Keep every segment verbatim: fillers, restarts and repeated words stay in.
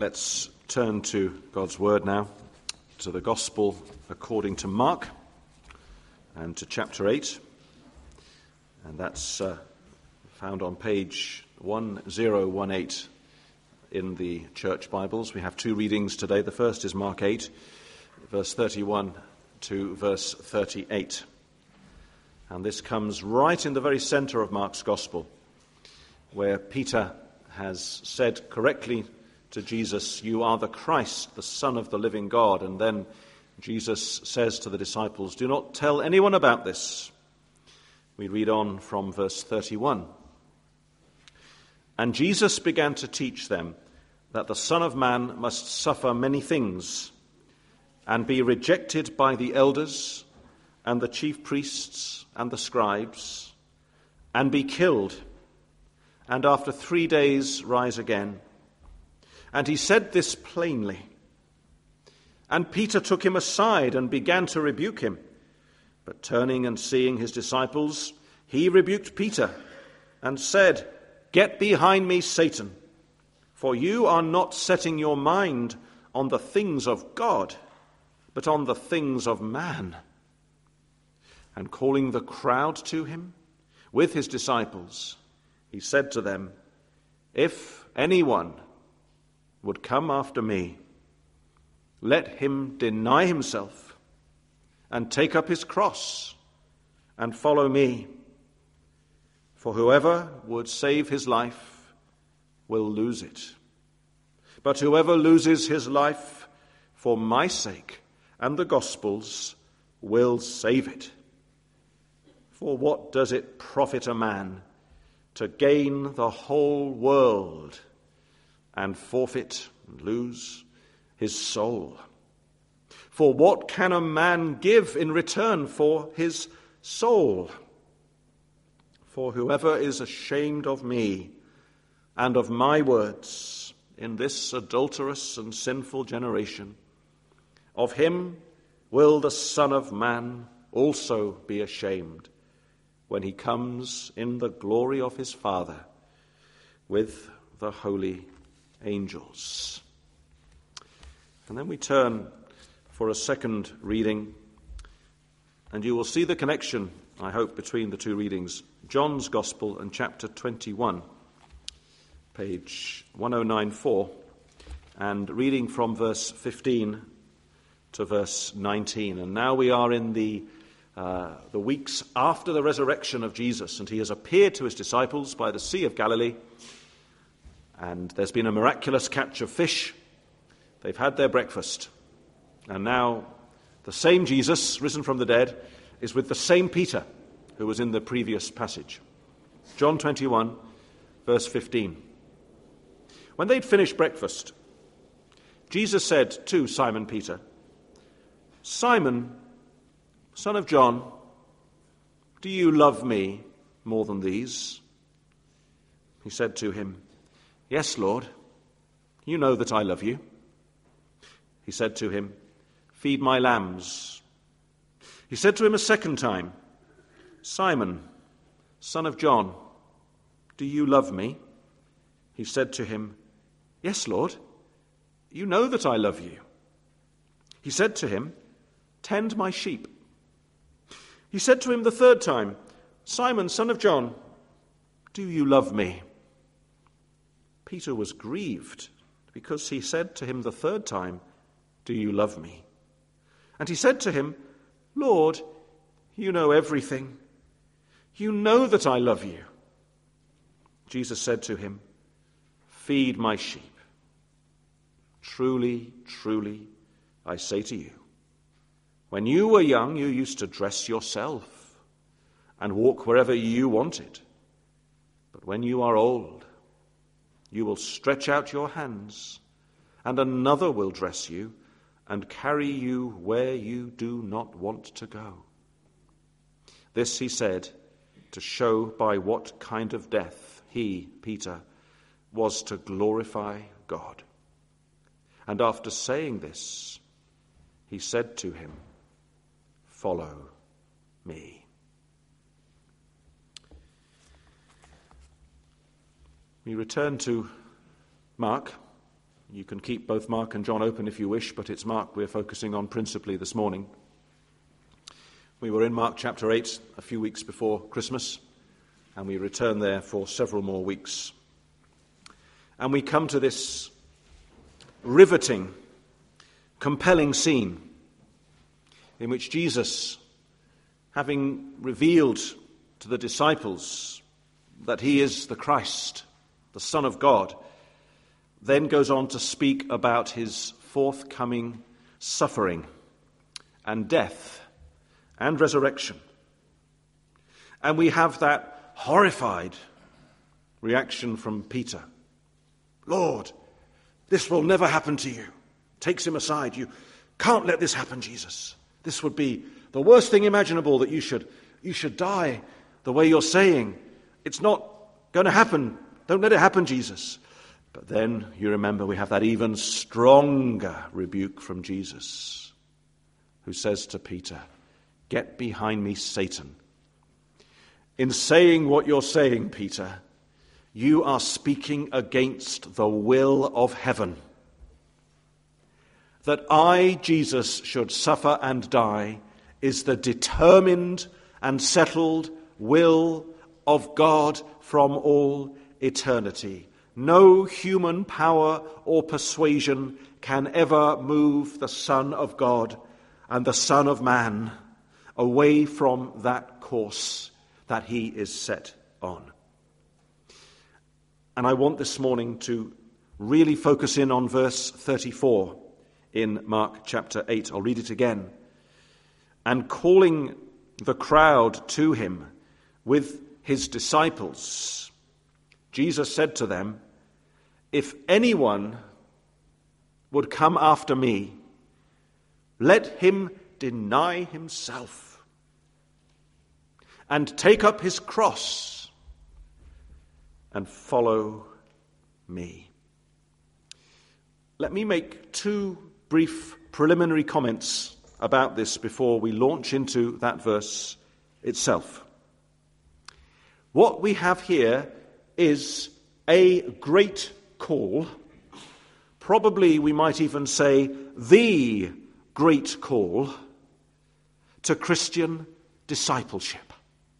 Let's turn to God's Word now, to the Gospel according to Mark, and to chapter eight. And that's uh, found on page one thousand eighteen in the Church Bibles. We have two readings today. The first is Mark eight, verse thirty-one to verse thirty-eight. And this comes right in the very centre of Mark's Gospel, where Peter has said correctly to Jesus, "You are the Christ, the Son of the living God." And then Jesus says to the disciples, "Do not tell anyone about this." We read on from verse thirty-one. "And Jesus began to teach them that the Son of Man must suffer many things, and be rejected by the elders and the chief priests and the scribes, and be killed, and after three days rise again." And he said this plainly. And Peter took him aside and began to rebuke him. But turning and seeing his disciples, he rebuked Peter and said, "Get behind me, Satan, for you are not setting your mind on the things of God, but on the things of man." And calling the crowd to him with his disciples, he said to them, "If anyone would come after me, let him deny himself and take up his cross and follow me. For whoever would save his life will lose it. But whoever loses his life for my sake and the gospel's will save it. For what does it profit a man to gain the whole world and forfeit and lose his soul? For what can a man give in return for his soul? For whoever is ashamed of me and of my words in this adulterous and sinful generation, of him will the Son of Man also be ashamed when he comes in the glory of his Father with the holy angels." And then we turn for a second reading, and you will see the connection, I hope, between the two readings. John's Gospel and chapter twenty-one, page ten ninety-four, and reading from verse fifteen to verse nineteen. And now we are in the uh, the weeks after the resurrection of Jesus, and he has appeared to his disciples by the Sea of Galilee. And there's been a miraculous catch of fish. They've had their breakfast. And now the same Jesus, risen from the dead, is with the same Peter who was in the previous passage. John twenty-one, verse fifteen. When they'd finished breakfast, Jesus said to Simon Peter, "Simon, son of John, do you love me more than these?" He said to him, "Yes, Lord, you know that I love you." He said to him, "Feed my lambs." He said to him a second time, "Simon, son of John, do you love me?" He said to him, "Yes, Lord, you know that I love you." He said to him, "Tend my sheep." He said to him the third time, "Simon, son of John, do you love me?" Peter was grieved because he said to him the third time, "Do you love me?" And he said to him, "Lord, you know everything. You know that I love you." Jesus said to him, "Feed my sheep. Truly, truly, I say to you, when you were young, you used to dress yourself and walk wherever you wanted. But when you are old, you will stretch out your hands, and another will dress you and carry you where you do not want to go." This he said to show by what kind of death he, Peter, was to glorify God. And after saying this, he said to him, "Follow me." We return to Mark You can keep both Mark and John open if you wish, but it's Mark we're focusing on principally this morning. We were in Mark chapter eight a few weeks before Christmas, and we return there for several more weeks. And we come to this riveting, compelling scene in which Jesus, having revealed to the disciples that he is the Christ, the Son of God, then goes on to speak about his forthcoming suffering and death and resurrection. And we have that horrified reaction from Peter. Lord, this will never happen to you. Takes him aside. You can't let this happen, Jesus. This would be the worst thing imaginable, that you should, you should die the way you're saying. It's not going to happen. Don't let it happen, Jesus. But then you remember we have that even stronger rebuke from Jesus, who says to Peter, "Get behind me, Satan. In saying what you're saying, Peter, you are speaking against the will of heaven. That I, Jesus, should suffer and die is the determined and settled will of God from all eternity. No human power or persuasion can ever move the Son of God and the Son of Man away from that course that he is set on." And I want this morning to really focus in on verse thirty-four in Mark chapter eight. I'll read it again. "And calling the crowd to him with his disciples, Jesus said to them, 'If anyone would come after me, let him deny himself and take up his cross and follow me.'" Let me make two brief preliminary comments about this before we launch into that verse itself. What we have here is a great call, probably we might even say the great call to Christian discipleship.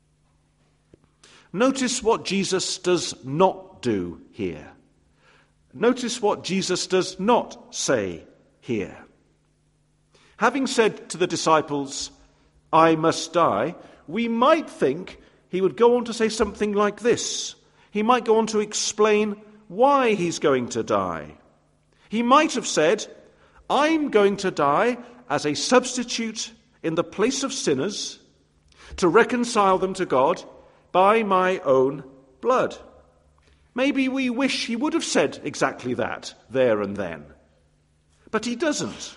Notice what Jesus does not do here. Notice what Jesus does not say here. Having said to the disciples, "I must die," we might think he would go on to say something like this. He might go on to explain why he's going to die. He might have said, "I'm going to die as a substitute in the place of sinners to reconcile them to God by my own blood." Maybe we wish he would have said exactly that there and then. But he doesn't.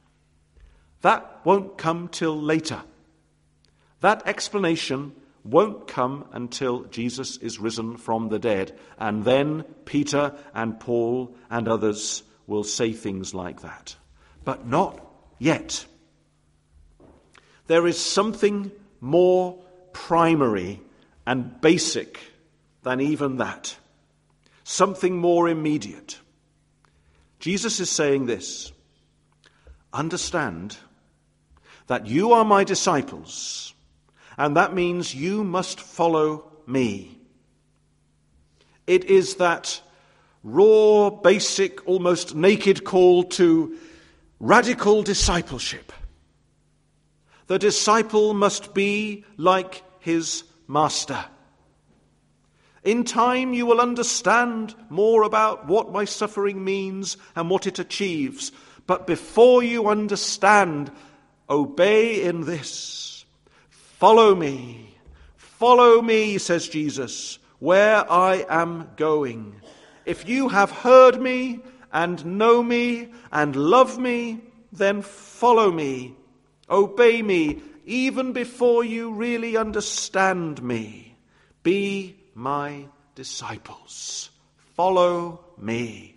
That won't come till later. That explanation won't come until Jesus is risen from the dead. And then Peter and Paul and others will say things like that. But not yet. There is something more primary and basic than even that. Something more immediate. Jesus is saying this: understand that you are my disciples, and that means you must follow me. It is that raw, basic, almost naked call to radical discipleship. The disciple must be like his master. In time you will understand more about what my suffering means and what it achieves. But before you understand, obey in this. Follow me. Follow me, says Jesus, where I am going. If you have heard me and know me and love me, then follow me. Obey me even before you really understand me. Be my disciples. Follow me.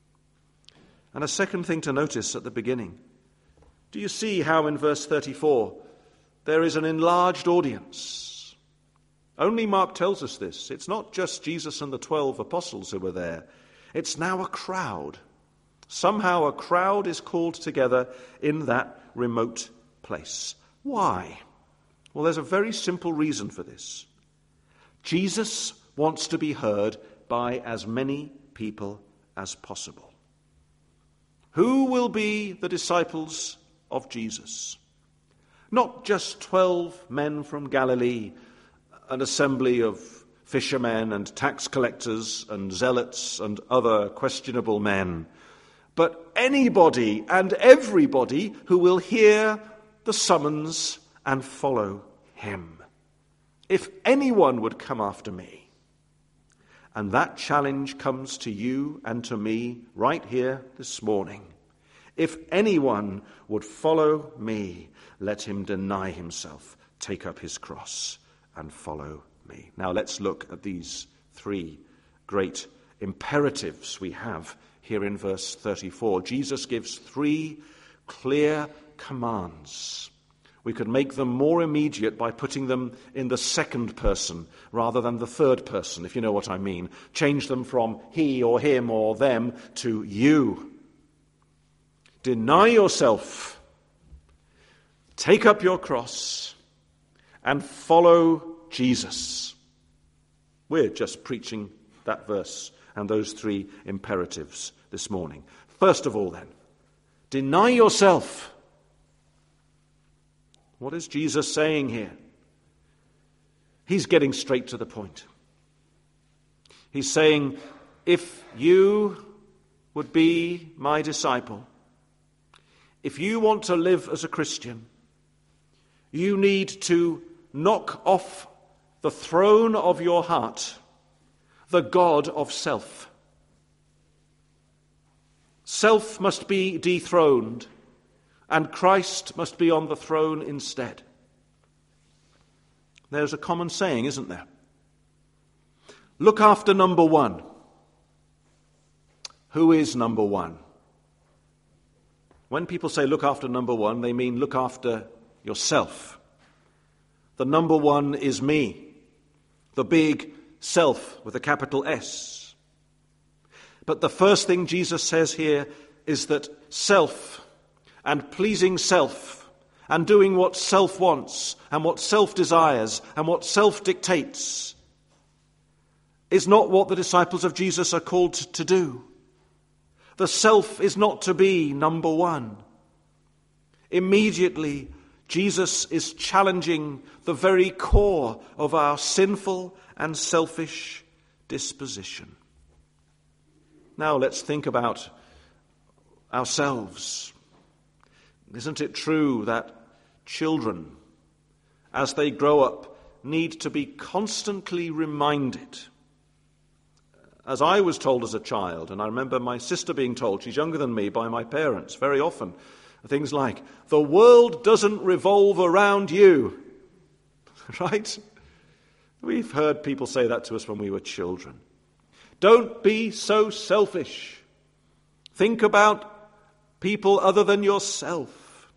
And a second thing to notice at the beginning. Do you see how in verse thirty-four there is an enlarged audience? Only Mark tells us this. It's not just Jesus and the twelve apostles who were there. It's now a crowd. Somehow a crowd is called together in that remote place. Why? Well, there's a very simple reason for this. Jesus wants to be heard by as many people as possible. Who will be the disciples of Jesus? Not just twelve men from Galilee, an assembly of fishermen and tax collectors and zealots and other questionable men, but anybody and everybody who will hear the summons and follow him. If anyone would come after me, and that challenge comes to you and to me right here this morning. If anyone would follow me, let him deny himself, take up his cross, and follow me. Now let's look at these three great imperatives we have here in verse thirty-four. Jesus gives three clear commands. We could make them more immediate by putting them in the second person rather than the third person, if you know what I mean. Change them from he or him or them to you. Deny yourself, take up your cross, and follow Jesus. We're just preaching that verse and those three imperatives this morning. First of all, then, deny yourself. What is Jesus saying here? He's getting straight to the point. He's saying, if you would be my disciple, if you want to live as a Christian, you need to knock off the throne of your heart the god of self. Self must be dethroned, and Christ must be on the throne instead. There's a common saying, isn't there? Look after number one. Who is number one? When people say look after number one, they mean look after yourself. The number one is me, the big self with a capital S. But the first thing Jesus says here is that self and pleasing self and doing what self wants and what self desires and what self dictates is not what the disciples of Jesus are called to do. The self is not to be number one. Immediately, Jesus is challenging the very core of our sinful and selfish disposition. Now let's think about ourselves. Isn't it true that children, as they grow up, need to be constantly reminded? As I was told as a child, and I remember my sister being told, she's younger than me, by my parents very often, things like, the world doesn't revolve around you. Right? We've heard people say that to us when we were children. Don't be so selfish. Think about people other than yourself.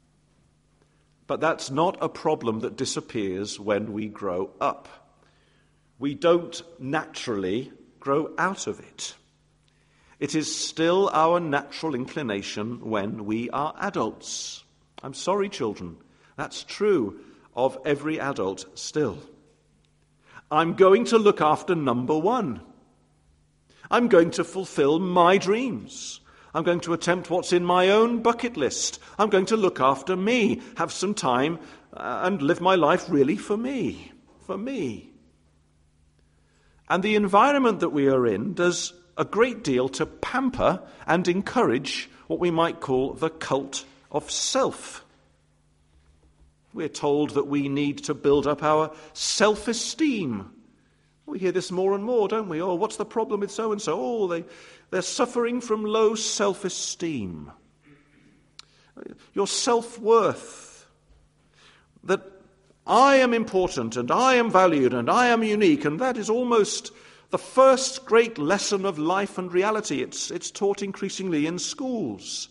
But that's not a problem that disappears when we grow up. We don't naturally grow out of it. It is still our natural inclination when we are adults. I'm sorry, children. That's true of every adult still. I'm going to look after number one. I'm going to fulfill my dreams. I'm going to attempt what's in my own bucket list. I'm going to look after me, have some time, uh, and live my life really for me. For me. And the environment that we are in does a great deal to pamper and encourage what we might call the cult of self. We're told that we need to build up our self-esteem. We hear this more and more, don't we? Oh, what's the problem with so-and-so? Oh, they, they're suffering from low self-esteem. Your self-worth. That I am important and I am valued and I am unique, and that is almost the first great lesson of life and reality. It's, it's taught increasingly in schools.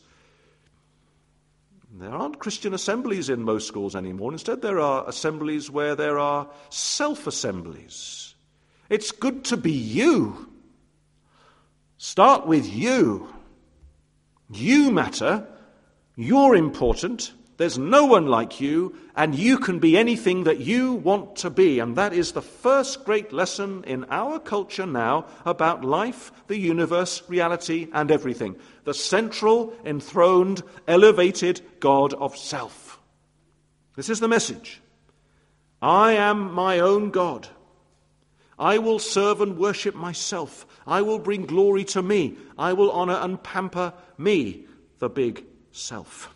There aren't Christian assemblies in most schools anymore. Instead, there are assemblies where there are self-assemblies. It's good to be you. Start with you. You matter. You're important. There's no one like you, and you can be anything that you want to be. And that is the first great lesson in our culture now about life, the universe, reality, and everything. The central, enthroned, elevated God of self. This is the message. I am my own God. I will serve and worship myself. I will bring glory to me. I will honor and pamper me, the big self.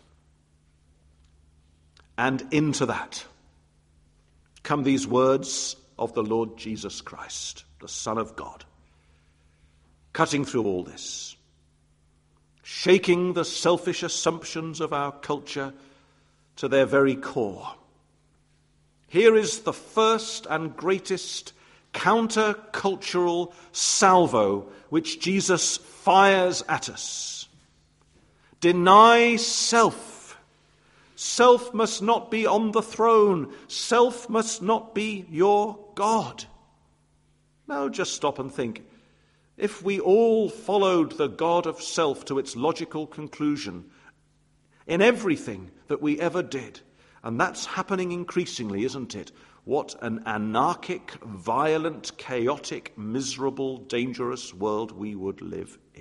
And into that come these words of the Lord Jesus Christ, the Son of God, cutting through all this, shaking the selfish assumptions of our culture to their very core. Here is the first and greatest counter-cultural salvo which Jesus fires at us. Deny self. Self must not be on the throne. Self must not be your God. Now just stop and think. If we all followed the God of self to its logical conclusion in everything that we ever did, and that's happening increasingly, isn't it? What an anarchic, violent, chaotic, miserable, dangerous world we would live in.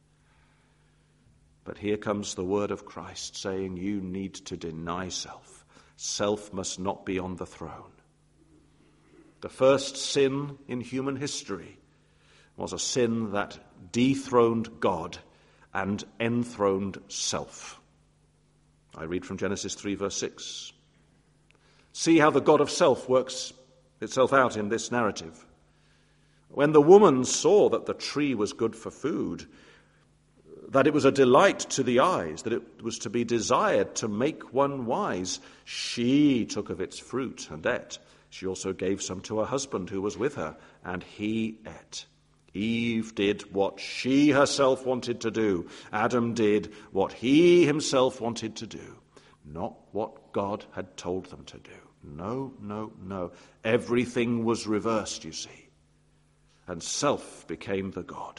But here comes the word of Christ saying you need to deny self. Self must not be on the throne. The first sin in human history was a sin that dethroned God and enthroned self. I read from Genesis three, verse six. See how the God of self works itself out in this narrative. When the woman saw that the tree was good for food, that it was a delight to the eyes, that it was to be desired to make one wise, she took of its fruit and ate. She also gave some to her husband who was with her, and he ate. Eve did what she herself wanted to do. Adam did what he himself wanted to do, not what God had told them to do. No, no, no. Everything was reversed, you see, and self became the God.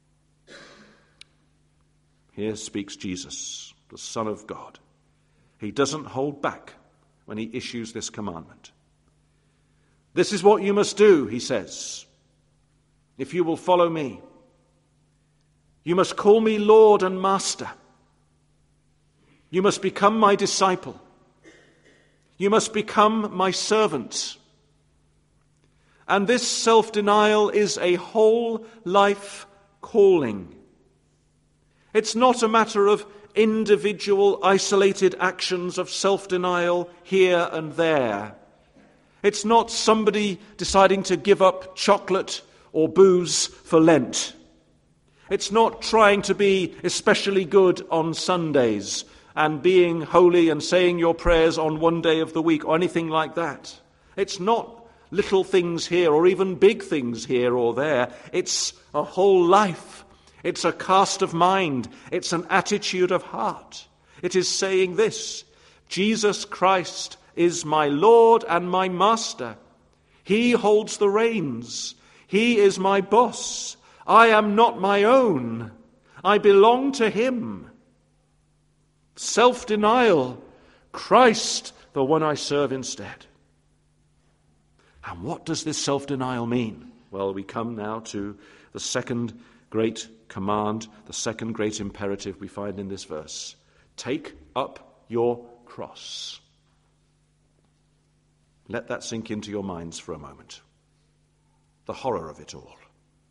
Here speaks Jesus, the Son of God. He doesn't hold back when he issues this commandment. This is what you must do, he says, if you will follow me. You must call me Lord and Master. You must become my disciple. You must become my servant. And this self-denial is a whole life calling. It's not a matter of individual, isolated actions of self-denial here and there. It's not somebody deciding to give up chocolate or booze for Lent. It's not trying to be especially good on Sundays and being holy and saying your prayers on one day of the week or anything like that. It's not little things here or even big things here or there. It's a whole life. It's a cast of mind. It's an attitude of heart. It is saying this: Jesus Christ is my Lord and my Master. He holds the reins. He is my boss. I am not my own. I belong to him. Self-denial. Christ, the one I serve instead. And what does this self-denial mean? Well, we come now to the second great command, the second great imperative we find in this verse. Take up your cross. Let that sink into your minds for a moment. The horror of it all.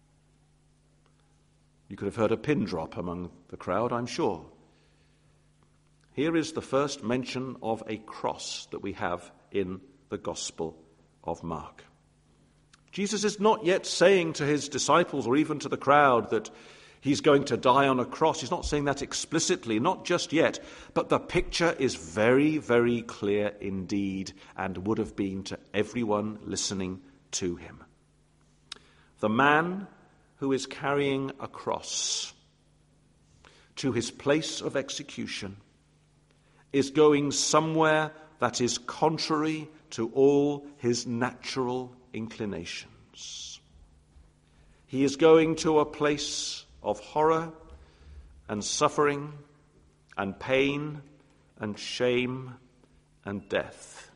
You could have heard a pin drop among the crowd, I'm sure. Here is the first mention of a cross that we have in the Gospel of Mark. Jesus is not yet saying to his disciples or even to the crowd that he's going to die on a cross. He's not saying that explicitly, not just yet. But the picture is very, very clear indeed, and would have been to everyone listening to him. The man who is carrying a cross to his place of execution is going somewhere that is contrary to all his natural inclinations. He is going to a place of horror and suffering and pain and shame and death.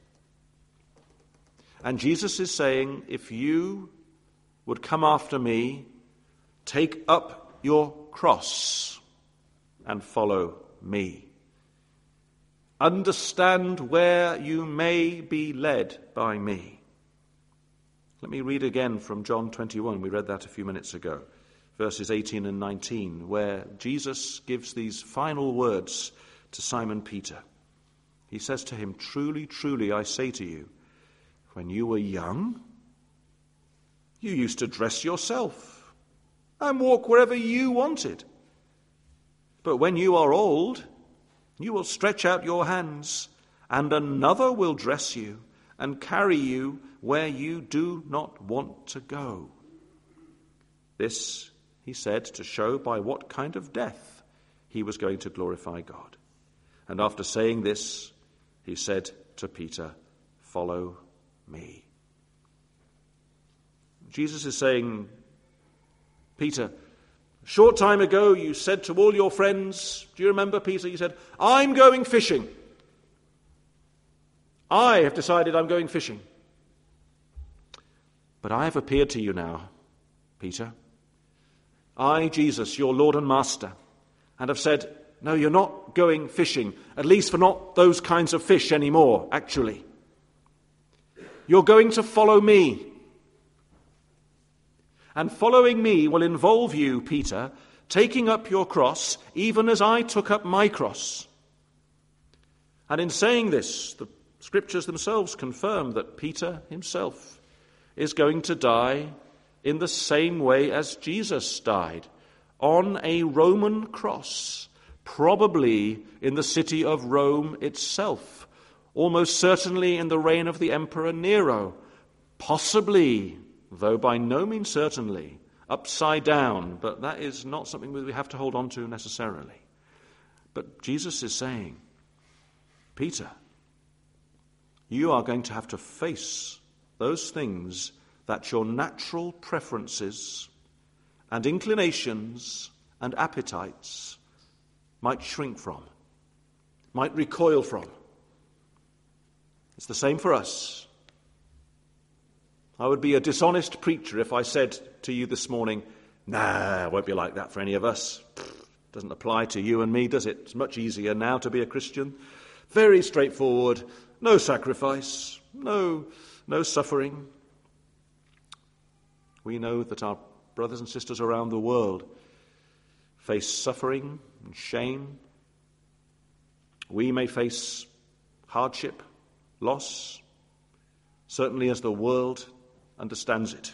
And Jesus is saying, if you would come after me, take up your cross and follow me. Understand where you may be led by me. Let me read again from John twenty-one. We read that a few minutes ago, verses eighteen and nineteen, where Jesus gives these final words to Simon Peter. He says to him, "Truly, truly, I say to you, when you were young, you used to dress yourself and walk wherever you wanted. But when you are old, you will stretch out your hands, and another will dress you and carry you where you do not want to go." This he said to show by what kind of death he was going to glorify God. And after saying this, he said to Peter, "Follow me." Jesus is saying, Peter, a short time ago you said to all your friends, do you remember, Peter? You said, "I'm going fishing. I have decided I'm going fishing. But I have appeared to you now, Peter. I, Jesus, your Lord and Master, and have said, no, you're not going fishing, at least for not those kinds of fish anymore, actually. You're going to follow me. And following me will involve you, Peter, taking up your cross, even as I took up my cross." And in saying this, the Scriptures themselves confirm that Peter himself is going to die in the same way as Jesus died, on a Roman cross, probably in the city of Rome itself, almost certainly in the reign of the Emperor Nero, possibly, though by no means certainly, upside down, but that is not something that we have to hold on to necessarily. But Jesus is saying, Peter, you are going to have to face those things that your natural preferences and inclinations and appetites might shrink from, might recoil from. It's the same for us. I would be a dishonest preacher if I said to you this morning, nah, it won't be like that for any of us. Doesn't apply to you and me, does it? It's much easier now to be a Christian. Very straightforward, no sacrifice, no, no suffering. We know that our brothers and sisters around the world face suffering and shame. We may face hardship, loss, certainly as the world understands it.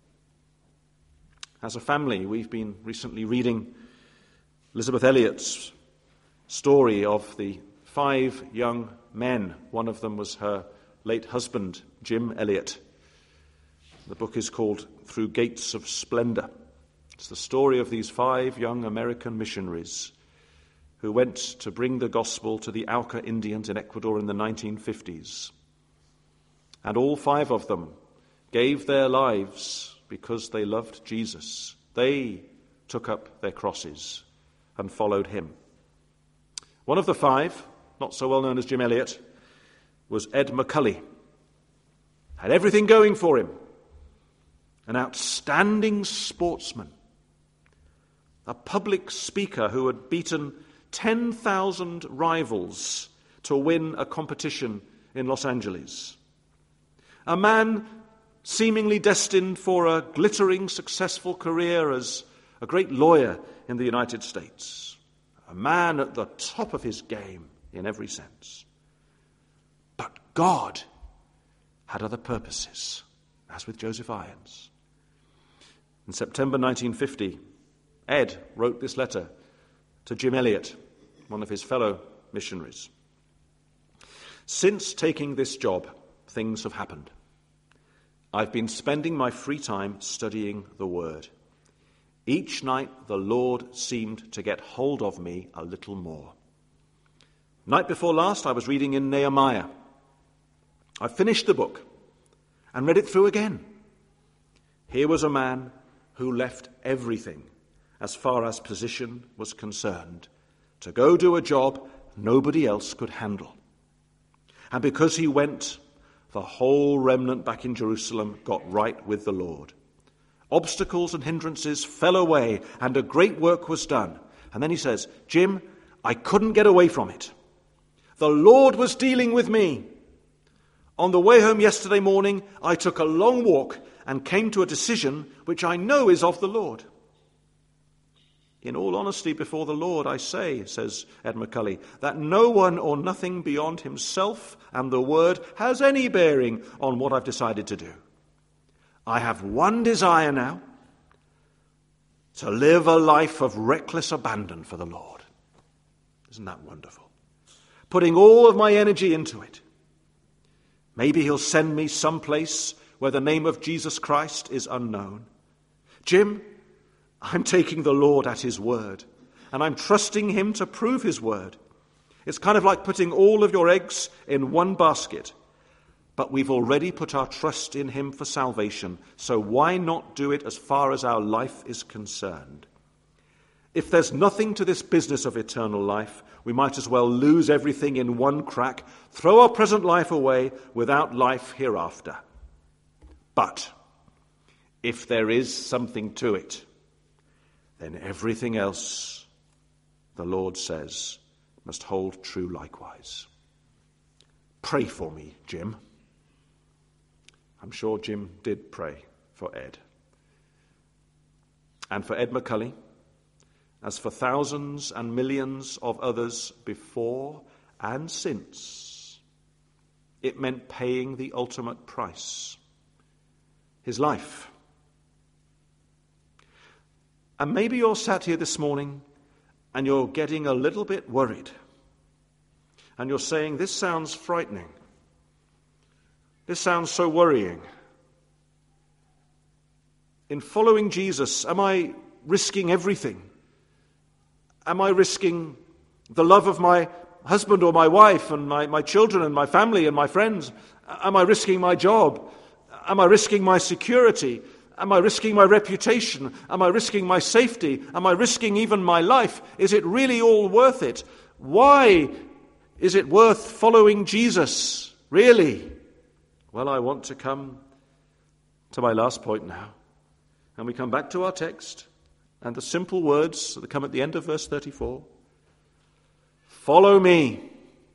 As a family, we've been recently reading Elizabeth Elliot's story of the five young men. One of them was her late husband, Jim Elliot. The book is called Through Gates of Splendor. It's the story of these five young American missionaries who went to bring the gospel to the Auca Indians in Ecuador in the nineteen fifties. And all five of them gave their lives because they loved Jesus. They took up their crosses and followed him. One of the five, not so well known as Jim Elliot, was Ed McCully. Had everything going for him. An outstanding sportsman. A public speaker who had beaten ten thousand rivals to win a competition in Los Angeles. A man seemingly destined for a glittering, successful career as a great lawyer in the United States. A man at the top of his game in every sense. But God had other purposes, as with Joseph Irons. In September nineteen fifty, Ed wrote this letter to Jim Elliot, one of his fellow missionaries. Since taking this job, things have happened. I've been spending my free time studying the Word. Each night the Lord seemed to get hold of me a little more. Night before last I was reading in Nehemiah. I finished the book and read it through again. Here was a man who left everything as far as position was concerned to go do a job nobody else could handle. And because he went, the whole remnant back in Jerusalem got right with the Lord. Obstacles and hindrances fell away, and a great work was done. And then he says, Jim, I couldn't get away from it. The Lord was dealing with me. On the way home yesterday morning, I took a long walk and came to a decision which I know is of the Lord. In all honesty before the Lord, I say, says Ed McCully, that no one or nothing beyond himself and the Word has any bearing on what I've decided to do. I have one desire now, to live a life of reckless abandon for the Lord. Isn't that wonderful? Putting all of my energy into it. Maybe he'll send me someplace where the name of Jesus Christ is unknown. Jim, I'm taking the Lord at his word, and I'm trusting him to prove his word. It's kind of like putting all of your eggs in one basket, but we've already put our trust in him for salvation, so why not do it as far as our life is concerned? If there's nothing to this business of eternal life, we might as well lose everything in one crack, throw our present life away without life hereafter. But if there is something to it, then everything else, the Lord says, must hold true likewise. Pray for me, Jim. I'm sure Jim did pray for Ed. And for Ed McCully, as for thousands and millions of others before and since, it meant paying the ultimate price, his life. And maybe you're sat here this morning and you're getting a little bit worried. And you're saying, this sounds frightening. This sounds so worrying. In following Jesus, am I risking everything? Am I risking the love of my husband or my wife and my, my children and my family and my friends? Am I risking my job? Am I risking my security? Am I risking my reputation? Am I risking my safety? Am I risking even my life? Is it really all worth it? Why is it worth following Jesus? Really? Well, I want to come to my last point now. And we come back to our text and the simple words that come at the end of verse thirty-four. Follow me.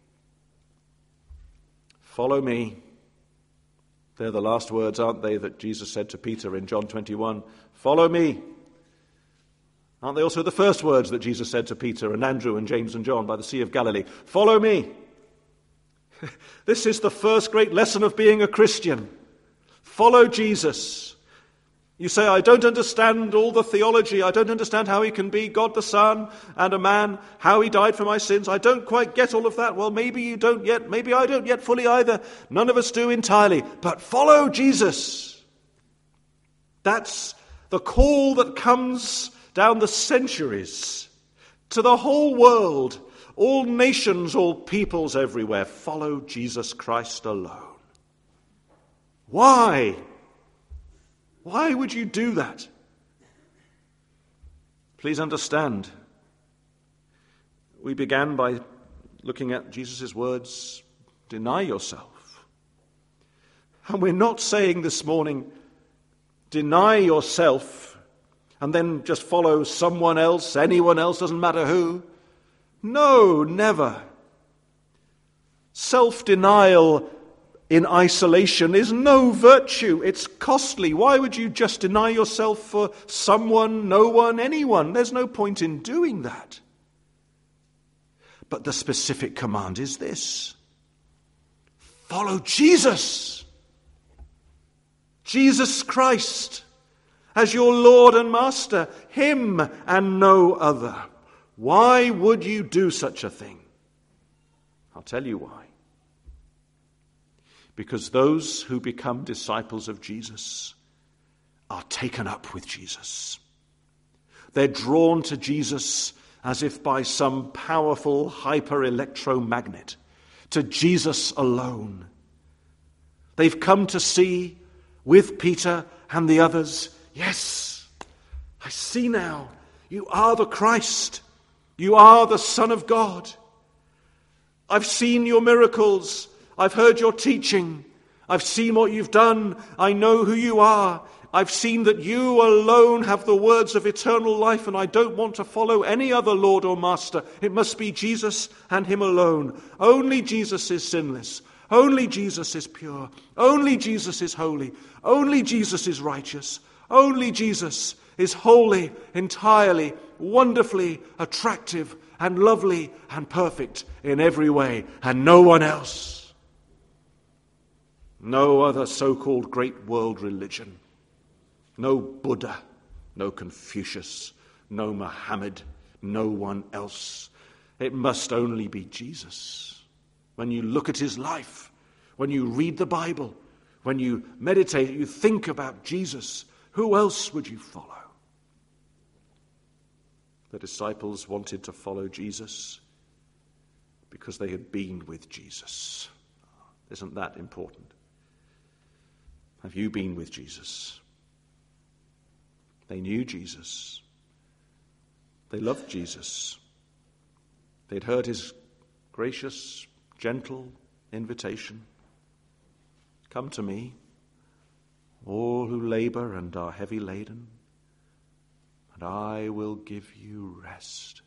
Follow me. They're the last words, aren't they, that Jesus said to Peter in John twenty-one. Follow me. Aren't they also the first words that Jesus said to Peter and Andrew and James and John by the Sea of Galilee? Follow me. This is the first great lesson of being a Christian. Follow Jesus. You say, I don't understand all the theology. I don't understand how he can be God the Son and a man, how he died for my sins. I don't quite get all of that. Well, maybe you don't yet. Maybe I don't yet fully either. None of us do entirely. But follow Jesus. That's the call that comes down the centuries to the whole world, all nations, all peoples everywhere. Follow Jesus Christ alone. Why? Why would you do that? Please understand, we began by looking at Jesus' words, deny yourself. And we're not saying this morning, deny yourself and then just follow someone else, anyone else, doesn't matter who. No, never. Self-denial in isolation is no virtue. It's costly. Why would you just deny yourself for someone, no one, anyone? There's no point in doing that. But the specific command is this. Follow Jesus. Jesus Christ as your Lord and Master. Him and no other. Why would you do such a thing? I'll tell you why. Because those who become disciples of Jesus are taken up with Jesus. They're drawn to Jesus as if by some powerful hyper-electromagnet, to Jesus alone. They've come to see with Peter and the others, yes, I see now, you are the Christ. You are the Son of God. I've seen your miracles. I've heard your teaching. I've seen what you've done. I know who you are. I've seen that you alone have the words of eternal life, and I don't want to follow any other Lord or Master. It must be Jesus and him alone. Only Jesus is sinless. Only Jesus is pure. Only Jesus is holy. Only Jesus is righteous. Only Jesus is holy, entirely, wonderfully attractive and lovely and perfect in every way, and no one else. No other so-called great world religion. No Buddha, no Confucius, no Muhammad, no one else. It must only be Jesus. When you look at his life, when you read the Bible, when you meditate, you think about Jesus, who else would you follow? The disciples wanted to follow Jesus because they had been with Jesus. Isn't that important? Have you been with Jesus? They knew Jesus. They loved Jesus. They'd heard his gracious, gentle invitation. Come to me, all who labor and are heavy laden, and I will give you rest.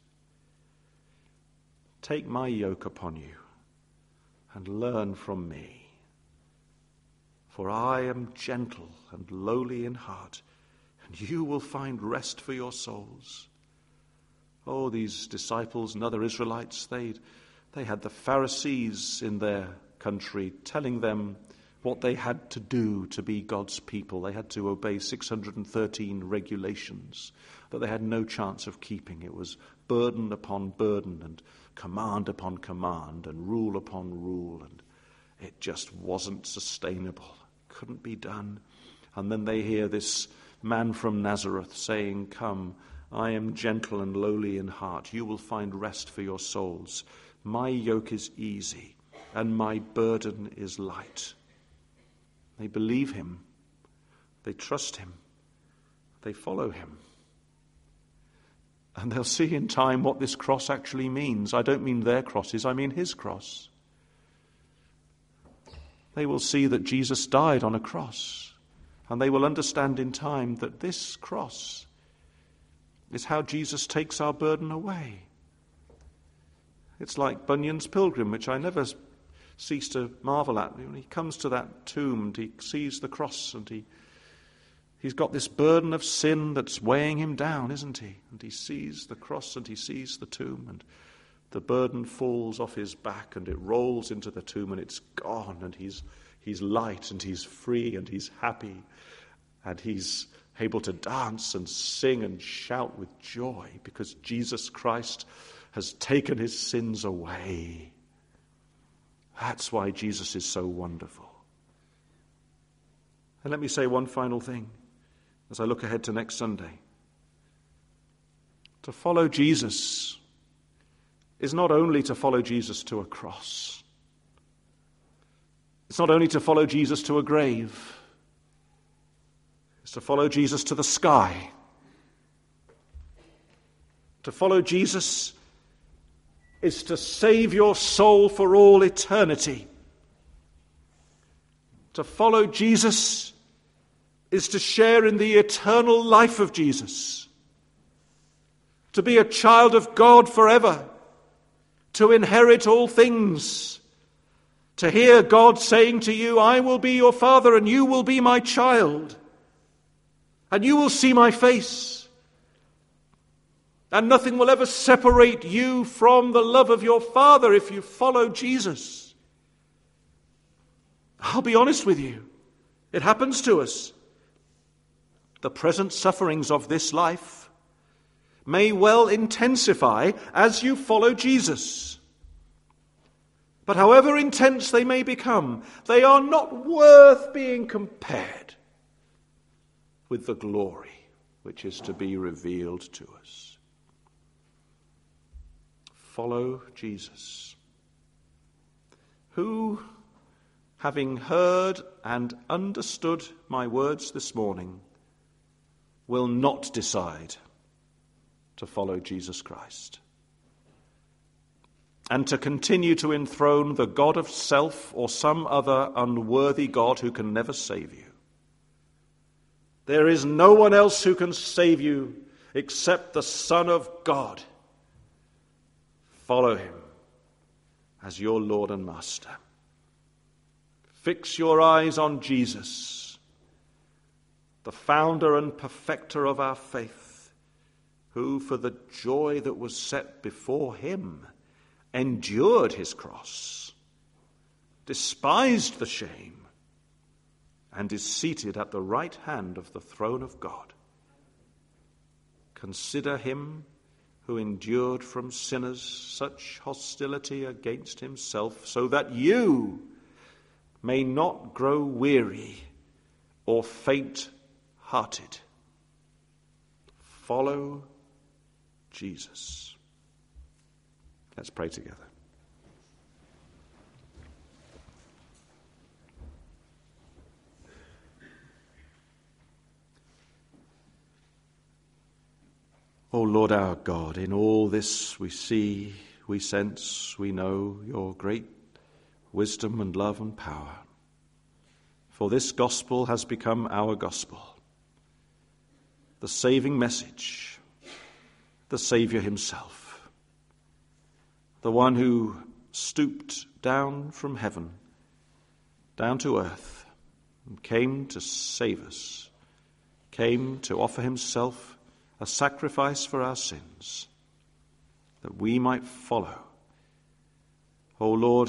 Take my yoke upon you and learn from me, for I am gentle and lowly in heart, and you will find rest for your souls. Oh, these disciples and other Israelites, they they had the Pharisees in their country telling them what they had to do to be God's people. They had to obey six hundred thirteen regulations that they had no chance of keeping. It was burden upon burden and command upon command and rule upon rule, and it just wasn't sustainable. Couldn't be done. And then they hear this man from Nazareth saying, come, I am gentle and lowly in heart. You will find rest for your souls. My yoke is easy and my burden is light. They believe him. They trust him. They follow him. And they'll see in time what this cross actually means. I don't mean their crosses, I mean his cross. They will see that Jesus died on a cross. And they will understand in time that this cross is how Jesus takes our burden away. It's like Bunyan's Pilgrim, which I never cease to marvel at. When he comes to that tomb and he sees the cross and he, he's got this burden of sin that's weighing him down, isn't he? And he sees the cross and he sees the tomb and the burden falls off his back and it rolls into the tomb and it's gone and he's He's light and he's free and he's happy and he's able to dance and sing and shout with joy because Jesus Christ has taken his sins away. That's why Jesus is so wonderful. And let me say one final thing as I look ahead to next Sunday. To follow Jesus is not only to follow Jesus to a cross. It's not only to follow Jesus to a grave. It's to follow Jesus to the sky. To follow Jesus is to save your soul for all eternity. To follow Jesus is to share in the eternal life of Jesus. To be a child of God forever. To inherit all things. To hear God saying to you, I will be your father and you will be my child. And you will see my face. And nothing will ever separate you from the love of your Father if you follow Jesus. I'll be honest with you. It happens to us. The present sufferings of this life may well intensify as you follow Jesus. But however intense they may become, they are not worth being compared with the glory which is to be revealed to us. Follow Jesus, who, having heard and understood my words this morning, will not decide to follow Jesus Christ. and to continue to enthrone the god of self or some other unworthy god who can never save you. There is no one else who can save you except the Son of God. Follow him as your Lord and Master. Fix your eyes on Jesus, the founder and perfecter of our faith, who for the joy that was set before him endured his cross, despised the shame, and is seated at the right hand of the throne of God. Consider him who endured from sinners such hostility against himself, so that you may not grow weary or faint-hearted. Follow Jesus. Let's pray together. O Lord our God, in all this we see, we sense, we know your great wisdom and love and power. For this gospel has become our gospel, the saving message, the Saviour himself, the one who stooped down from heaven, down to earth, and came to save us, came to offer himself a sacrifice for our sins, that we might follow. O Lord,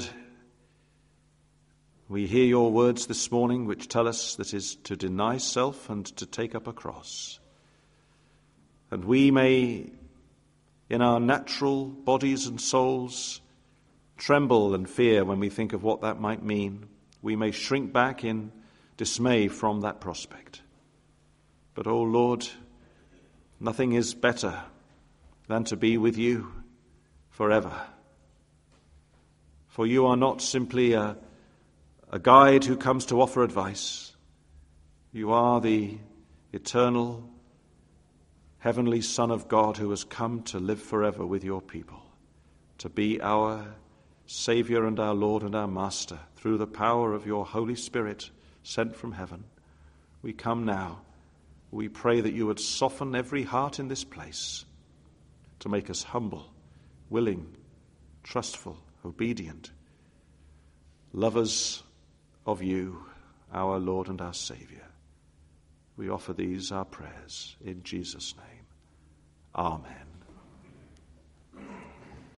we hear your words this morning which tell us that is to deny self and to take up a cross. And we may, in our natural bodies and souls, tremble and fear when we think of what that might mean. We may shrink back in dismay from that prospect. But, O Lord, nothing is better than to be with you forever. For you are not simply a, a guide who comes to offer advice. You are the eternal, heavenly Son of God who has come to live forever with your people, to be our Saviour and our Lord and our Master through the power of your Holy Spirit sent from heaven. We come now. We pray that you would soften every heart in this place to make us humble, willing, trustful, obedient, lovers of you, our Lord and our Saviour. We offer these our prayers in Jesus' name. Amen.